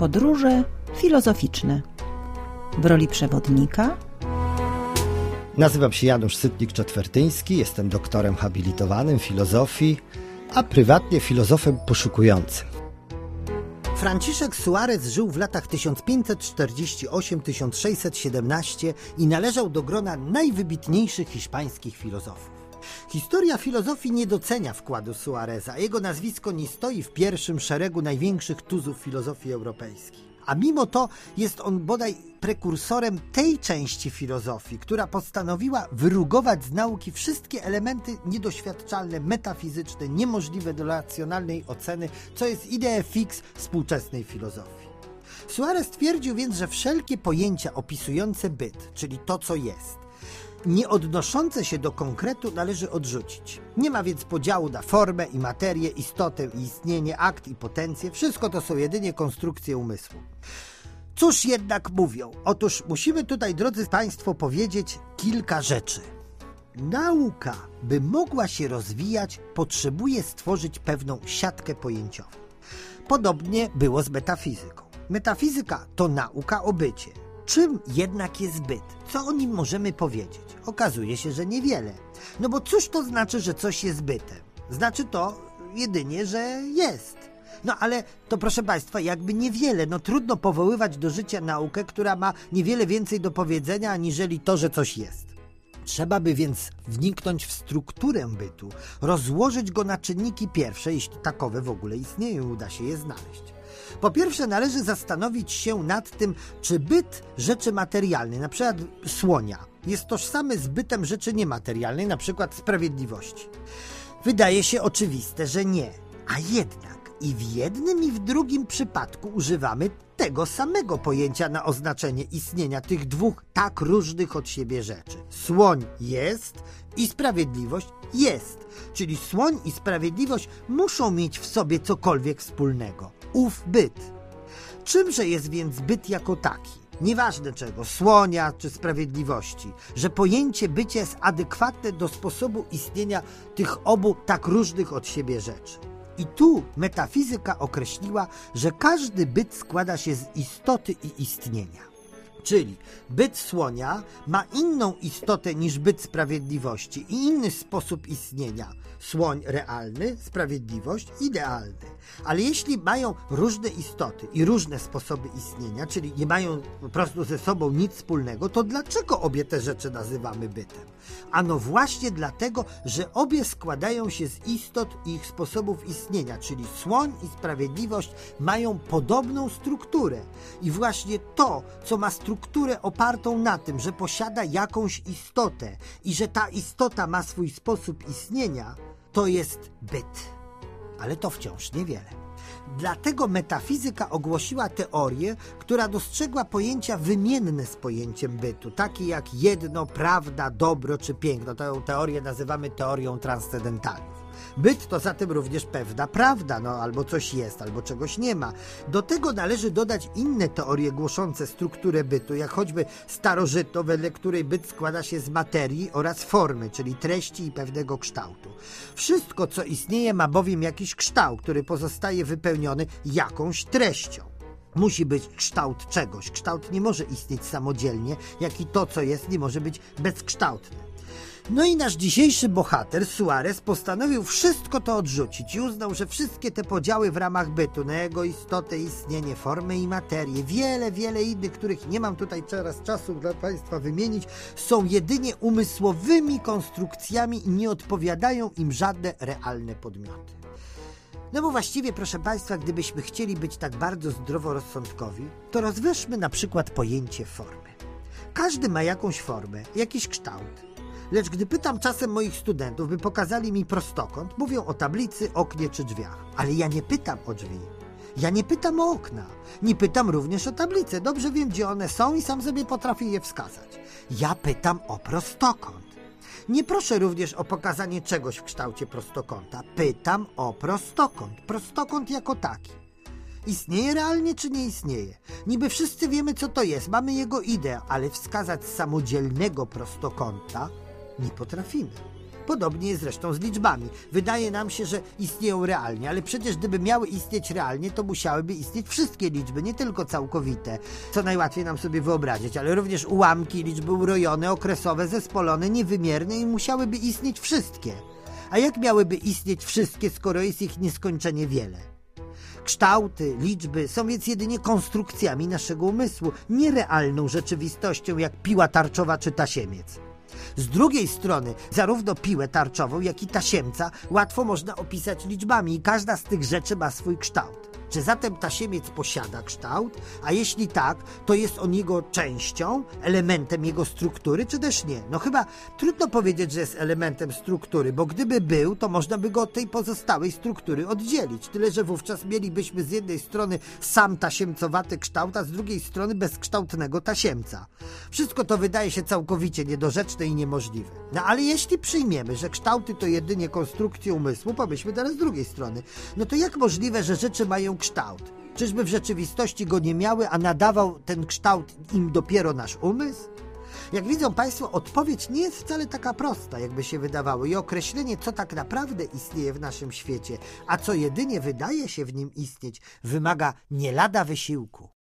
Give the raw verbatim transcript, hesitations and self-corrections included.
Podróże filozoficzne. W roli przewodnika nazywam się Janusz Sytnik-Czotwertyński, jestem doktorem habilitowanym filozofii, a prywatnie filozofem poszukującym. Franciszek Suarez żył w latach tysiąc pięćset czterdzieści osiem do tysiąc sześćset siedemnaście i należał do grona najwybitniejszych hiszpańskich filozofów. Historia filozofii nie docenia wkładu Suareza. Jego nazwisko nie stoi w pierwszym szeregu największych tuzów filozofii europejskiej. A mimo to jest on bodaj prekursorem tej części filozofii, która postanowiła wyrugować z nauki wszystkie elementy niedoświadczalne, metafizyczne, niemożliwe do racjonalnej oceny, co jest idea fix współczesnej filozofii. Suarez twierdził więc, że wszelkie pojęcia opisujące byt, czyli to, co jest, nie odnoszące się do konkretu, należy odrzucić. Nie ma więc podziału na formę i materię, istotę i istnienie, akt i potencję. Wszystko to są jedynie konstrukcje umysłu. Cóż jednak mówią? Otóż musimy tutaj, drodzy Państwo, powiedzieć kilka rzeczy. Nauka, by mogła się rozwijać, potrzebuje stworzyć pewną siatkę pojęciową. Podobnie było z metafizyką. Metafizyka to nauka o bycie. Czym jednak jest byt? Co o nim możemy powiedzieć? Okazuje się, że niewiele. No bo cóż to znaczy, że coś jest bytem? Znaczy to jedynie, że jest. No ale to, proszę Państwa, jakby niewiele. No trudno powoływać do życia naukę, która ma niewiele więcej do powiedzenia, aniżeli to, że coś jest. Trzeba by więc wniknąć w strukturę bytu, rozłożyć go na czynniki pierwsze, jeśli takowe w ogóle istnieją i uda się je znaleźć. Po pierwsze, należy zastanowić się nad tym, czy byt rzeczy materialnej, na przykład słonia, jest tożsamy z bytem rzeczy niematerialnej, na przykład sprawiedliwości. Wydaje się oczywiste, że nie, a jednak i w jednym i w drugim przypadku używamy tego samego pojęcia na oznaczenie istnienia tych dwóch tak różnych od siebie rzeczy. Słoń jest i sprawiedliwość jest, czyli słoń i sprawiedliwość muszą mieć w sobie cokolwiek wspólnego. Ów byt. Czymże jest więc byt jako taki? Nieważne czego, słonia czy sprawiedliwości, że pojęcie bycia jest adekwatne do sposobu istnienia tych obu tak różnych od siebie rzeczy. I tu metafizyka określiła, że każdy byt składa się z istoty i istnienia. Czyli byt słonia ma inną istotę niż byt sprawiedliwości i inny sposób istnienia. Słoń realny, sprawiedliwość idealny. Ale jeśli mają różne istoty i różne sposoby istnienia, czyli nie mają po prostu ze sobą nic wspólnego, to dlaczego obie te rzeczy nazywamy bytem? Ano właśnie dlatego, że obie składają się z istot i ich sposobów istnienia, czyli słoń i sprawiedliwość mają podobną strukturę. I właśnie to, co ma strukturę opartą na tym, że posiada jakąś istotę i że ta istota ma swój sposób istnienia, to jest byt. Ale to wciąż niewiele. Dlatego metafizyka ogłosiła teorię, która dostrzegła pojęcia wymienne z pojęciem bytu, takie jak jedno, prawda, dobro czy piękno. Tę teorię nazywamy teorią transcendentaliów. Byt to zatem również pewna prawda, no albo coś jest, albo czegoś nie ma. Do tego należy dodać inne teorie głoszące strukturę bytu, jak choćby starożytną, wedle której byt składa się z materii oraz formy, czyli treści i pewnego kształtu. Wszystko, co istnieje, ma bowiem jakiś kształt, który pozostaje wypełniony jakąś treścią. Musi być kształt czegoś. Kształt nie może istnieć samodzielnie, jak i to, co jest, nie może być bezkształtne. No i nasz dzisiejszy bohater, Suarez, postanowił wszystko to odrzucić i uznał, że wszystkie te podziały w ramach bytu, na jego istotę, istnienie, formę i materię, wiele, wiele innych, których nie mam tutaj teraz czasu dla Państwa wymienić, są jedynie umysłowymi konstrukcjami i nie odpowiadają im żadne realne podmioty. No bo właściwie, proszę Państwa, gdybyśmy chcieli być tak bardzo zdroworozsądkowi, to rozważmy na przykład pojęcie formy. Każdy ma jakąś formę, jakiś kształt. Lecz gdy pytam czasem moich studentów, by pokazali mi prostokąt, mówią o tablicy, oknie czy drzwiach. Ale ja nie pytam o drzwi. Ja nie pytam o okna. Nie pytam również o tablice. Dobrze wiem, gdzie one są i sam sobie potrafię je wskazać. Ja pytam o prostokąt. Nie proszę również o pokazanie czegoś w kształcie prostokąta. Pytam o prostokąt. Prostokąt jako taki. Istnieje realnie czy nie istnieje? Niby wszyscy wiemy, co to jest. Mamy jego ideę, ale wskazać samodzielnego prostokąta nie potrafimy. Podobnie jest zresztą z liczbami. Wydaje nam się, że istnieją realnie, ale przecież gdyby miały istnieć realnie, to musiałyby istnieć wszystkie liczby, nie tylko całkowite, co najłatwiej nam sobie wyobrazić, ale również ułamki, liczby urojone, okresowe, zespolone, niewymierne i musiałyby istnieć wszystkie. A jak miałyby istnieć wszystkie, skoro jest ich nieskończenie wiele? Kształty, liczby są więc jedynie konstrukcjami naszego umysłu, nierealną rzeczywistością jak piła tarczowa czy tasiemiec. Z drugiej strony, zarówno piłę tarczową, jak i tasiemca łatwo można opisać liczbami i każda z tych rzeczy ma swój kształt. Czy zatem tasiemiec posiada kształt? A jeśli tak, to jest on jego częścią, elementem jego struktury, czy też nie? No chyba trudno powiedzieć, że jest elementem struktury, bo gdyby był, to można by go od tej pozostałej struktury oddzielić. Tyle, że wówczas mielibyśmy z jednej strony sam tasiemcowaty kształt, a z drugiej strony bezkształtnego tasiemca. Wszystko to wydaje się całkowicie niedorzeczne i niemożliwe. No ale jeśli przyjmiemy, że kształty to jedynie konstrukcje umysłu, pomyślmy teraz z drugiej strony, no to jak możliwe, że rzeczy mają kształt? Czyżby w rzeczywistości go nie miały, a nadawał ten kształt im dopiero nasz umysł? Jak widzą Państwo, odpowiedź nie jest wcale taka prosta, jakby się wydawało, i określenie, co tak naprawdę istnieje w naszym świecie, a co jedynie wydaje się w nim istnieć, wymaga nie lada wysiłku.